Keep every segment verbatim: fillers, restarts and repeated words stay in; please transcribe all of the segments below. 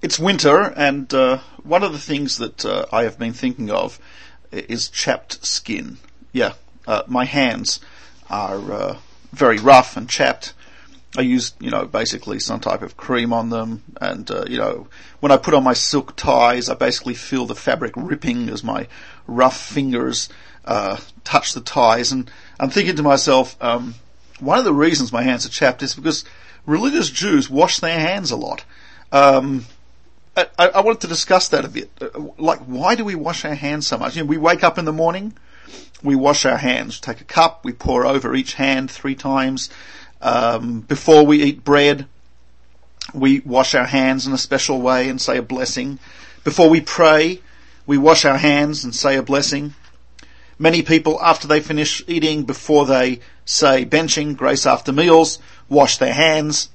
It's winter, and uh, one of the things that uh, I have been thinking of is chapped skin. Yeah, uh, my hands are uh, very rough and chapped. I use, you know, basically some type of cream on them, and, uh, you know, when I put on my silk ties, I basically feel the fabric ripping as my rough fingers uh, touch the ties, and I'm thinking to myself, um, one of the reasons my hands are chapped is because religious Jews wash their hands a lot. Um, I, I wanted to discuss that a bit. Like, why do we wash our hands so much? You know, we wake up in the morning, we wash our hands. Take a cup, we pour over each hand three times. Um, before we eat bread, we wash our hands in a special way and say a blessing. Before we pray, we wash our hands and say a blessing. Many people, after they finish eating, before they say benching, grace after meals, wash their hands.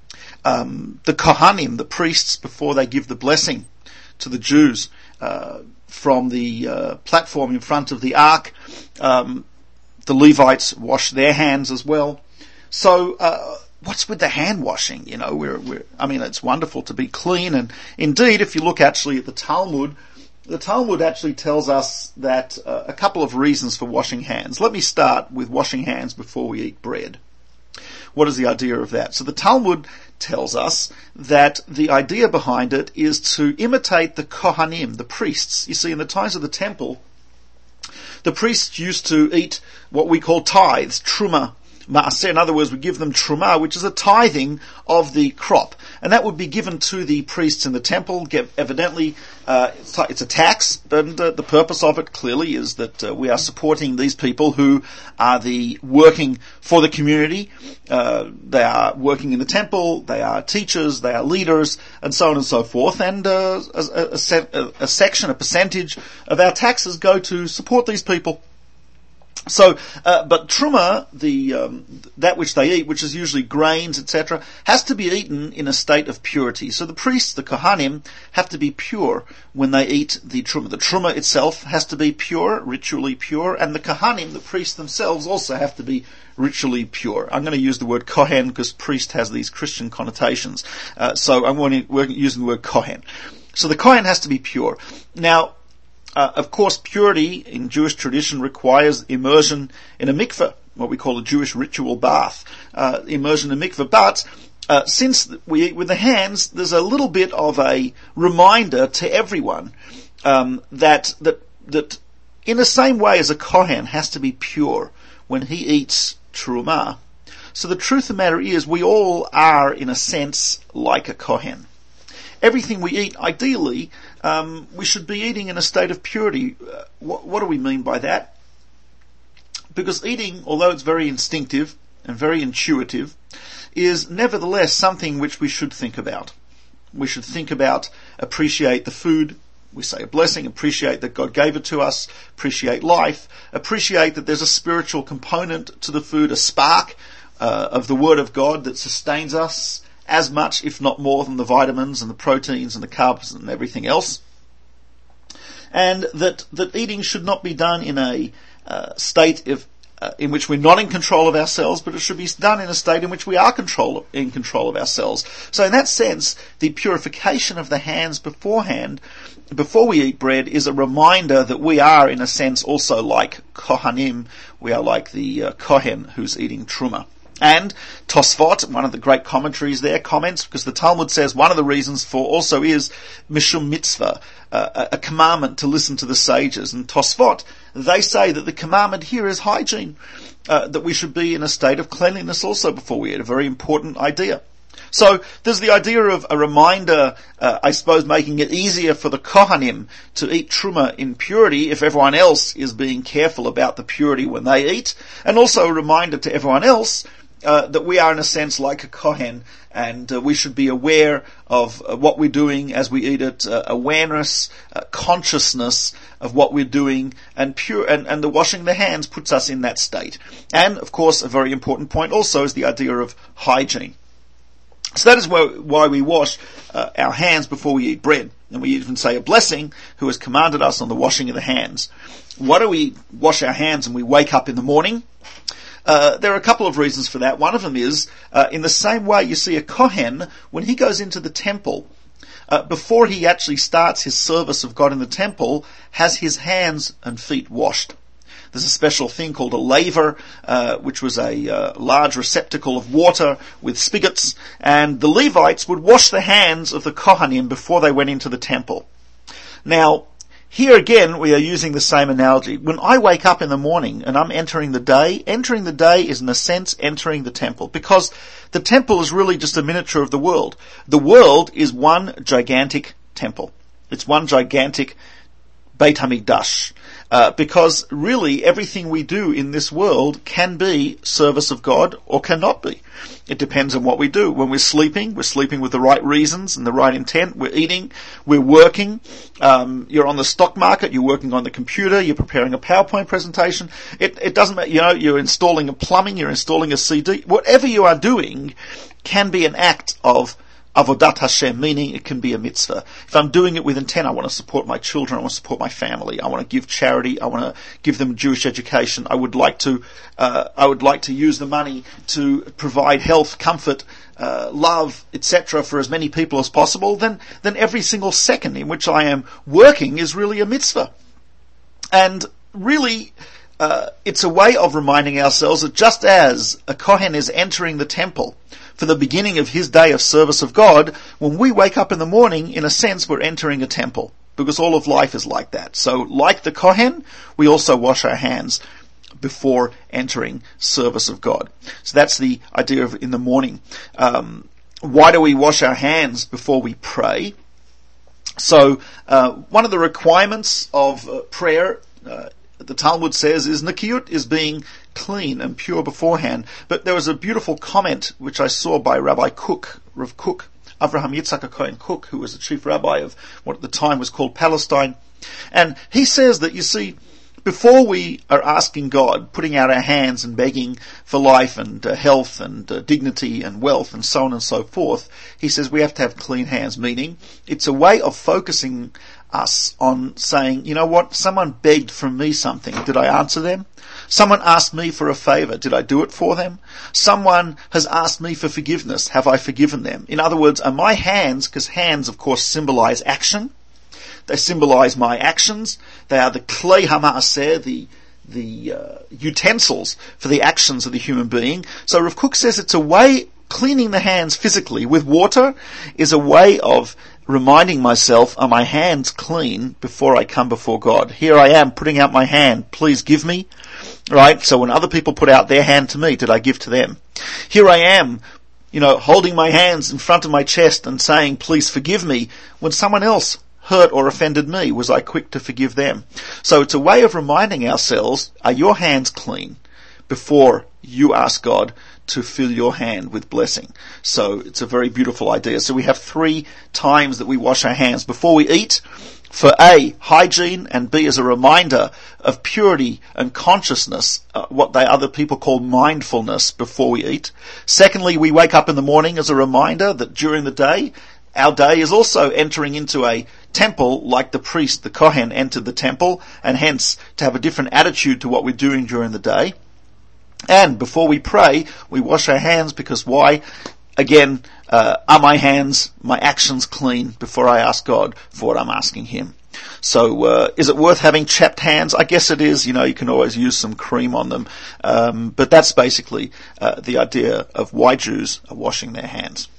Um, the Kohanim, the priests, before they give the blessing to the Jews uh, from the uh, platform in front of the ark, um, the Levites wash their hands as well. So, uh, what's with the hand washing? You know, we're, we're, I mean, it's wonderful to be clean, and indeed, if you look actually at the Talmud, the Talmud actually tells us that uh, a couple of reasons for washing hands. Let me start with washing hands before we eat bread. What is the idea of that? So the Talmud tells us that the idea behind it is to imitate the Kohanim, the priests. You see, in the times of the temple, the priests used to eat what we call tithes, truma, maaseh. In other words, we give them truma, which is a tithing of the crop. And that would be given to the priests in the temple. Evidently, uh, it's a tax, and uh, the purpose of it clearly is that uh, we are supporting these people who are the working for the community. Uh, they are working in the temple, they are teachers, they are leaders, and so on and so forth. And uh, a, a, a, a section, a percentage of our taxes go to support these people. So, uh, but truma, the um, that which they eat, which is usually grains, et cetera, has to be eaten in a state of purity. So the priests, the Kohanim, have to be pure when they eat the truma. The truma itself has to be pure, ritually pure, and the Kohanim, the priests themselves, also have to be ritually pure. I'm going to use the word Kohen because priest has these Christian connotations. Uh, so I'm going to, using the word Kohen. So the Kohen has to be pure. Now, Uh, of course, purity in Jewish tradition requires immersion in a mikveh, what we call a Jewish ritual bath, uh, immersion in a mikveh. But uh, since we eat with the hands, there's a little bit of a reminder to everyone um, that that that in the same way as a Kohen has to be pure when he eats truma. So the truth of the matter is, we all are, in a sense, like a Kohen. Everything we eat, ideally, um, we should be eating in a state of purity. Uh, what, what do we mean by that? Because eating, although it's very instinctive and very intuitive, is nevertheless something which we should think about. We should think about, appreciate the food. We say a blessing, appreciate that God gave it to us, appreciate life, appreciate that there's a spiritual component to the food, a spark uh, of the Word of God that sustains us, as much, if not more, than the vitamins and the proteins and the carbs and everything else. And that, that eating should not be done in a uh, state of, uh, in which we're not in control of ourselves, but it should be done in a state in which we are control, in control of ourselves. So in that sense, the purification of the hands beforehand, before we eat bread, is a reminder that we are, in a sense, also like Kohanim. We are like the uh, Kohen who's eating truma. And Tosfot, one of the great commentaries there, comments, because the Talmud says one of the reasons for also is Mishum Mitzvah, uh, a commandment to listen to the sages. And Tosfot, they say that the commandment here is hygiene, uh, that we should be in a state of cleanliness also before we eat, a very important idea. So there's the idea of a reminder, uh, I suppose, making it easier for the Kohanim to eat truma in purity if everyone else is being careful about the purity when they eat, and also a reminder to everyone else Uh, that we are, in a sense, like a Kohen, and uh, we should be aware of uh, what we're doing as we eat it, uh, awareness, uh, consciousness of what we're doing, and pure, and, and the washing the hands puts us in that state. And, of course, a very important point also is the idea of hygiene. So that is why, why we wash uh, our hands before we eat bread. And we even say a blessing, who has commanded us on the washing of the hands. Why do we wash our hands and we wake up in the morning? Uh, there are a couple of reasons for that. One of them is, uh, in the same way you see a Kohen, when he goes into the temple uh, before he actually starts his service of God in the temple, has his hands and feet washed. There's a special thing called a laver, uh, which was a uh, large receptacle of water with spigots, and the Levites would wash the hands of the Kohanim before they went into the temple. Now, here again, we are using the same analogy. When I wake up in the morning and I'm entering the day, entering the day is in a sense entering the temple, because the temple is really just a miniature of the world. The world is one gigantic temple. It's one gigantic Beit HaMikdash. Uh, because really everything we do in this world can be service of God or cannot be. It depends on what we do. When we're sleeping, we're sleeping with the right reasons and the right intent. We're eating, we're working. Um, you're on the stock market, you're working on the computer, you're preparing a PowerPoint presentation. It, it doesn't matter, you know, you're installing a plumbing, you're installing a C D. Whatever you are doing can be an act of Avodat Hashem, meaning it can be a mitzvah. If I'm doing it with intent, I want to support my children, I want to support my family, I want to give charity, I want to give them Jewish education, I would like to, uh, I would like to use the money to provide health, comfort, uh, love, et cetera for as many people as possible, then, then every single second in which I am working is really a mitzvah. And really, uh, it's a way of reminding ourselves that just as a Kohen is entering the temple for the beginning of his day of service of God, when we wake up in the morning, in a sense, we're entering a temple, because all of life is like that. So, like the Kohen, we also wash our hands before entering service of God. So that's the idea of in the morning. Um, why do we wash our hands before we pray? So, uh, one of the requirements of uh, prayer, uh, the Talmud says, is Nikiyut, is being clean and pure beforehand. But there was a beautiful comment which I saw by Rabbi Cook, Rav Cook, Avraham Yitzhak Cohen Cook, who was the chief rabbi of what at the time was called Palestine. And he says that, you see, before we are asking God, putting out our hands and begging for life and uh, health and uh, dignity and wealth and so on and so forth, he says we have to have clean hands, meaning it's a way of focusing us on saying, you know what, someone begged from me something. Did I answer them? Someone asked me for a favor. Did I do it for them? Someone has asked me for forgiveness. Have I forgiven them? In other words, are my hands, because hands of course symbolize action, they symbolize my actions. They are the klei hamaaseh, the the uh, utensils for the actions of the human being. So Rav Kook says it's a way, cleaning the hands physically with water is a way of reminding myself, are my hands clean before I come before God? Here I am putting out my hand, please give me. Right? So when other people put out their hand to me, did I give to them? Here I am, you know, holding my hands in front of my chest and saying, please forgive me. When someone else hurt or offended me, was I quick to forgive them? So it's a way of reminding ourselves, are your hands clean before you ask God to fill your hand with blessing? So it's a very beautiful idea. So we have three times that we wash our hands: before we eat, for A, hygiene, and B, as a reminder of purity and consciousness, uh, what they other people call mindfulness before we eat. Secondly, we wake up in the morning as a reminder that during the day, our day is also entering into a temple like the priest, the Kohen, entered the temple, and hence to have a different attitude to what we're doing during the day. And before we pray, we wash our hands, because why? Again, uh, are my hands, my actions clean before I ask God for what I'm asking Him? So, uh, is it worth having chapped hands? I guess it is. You know, you can always use some cream on them. Um, but that's basically uh, the idea of why Jews are washing their hands.